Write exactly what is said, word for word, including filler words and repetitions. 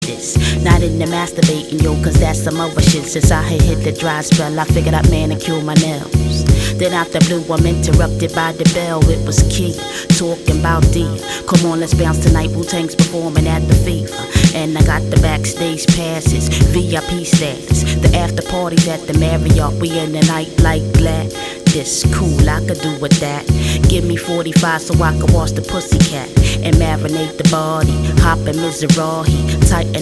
this. Not in the masturbating, yo, cause that's some other shit. Since I had hit the dry spell, I figured I'd manicure my nails. Then out the blue, I'm interrupted by the bell. It was Key, talking about D. Come on, let's bounce tonight. Wu-Tang's performing at the FIFA. And I got the backstage passes, V I P status. The after parties at the Marriott, we in the night like glad. This cool, I could do with that. Give me forty-five so I can wash the pussycat and marinate the body. Hop in Mizrahi, tighten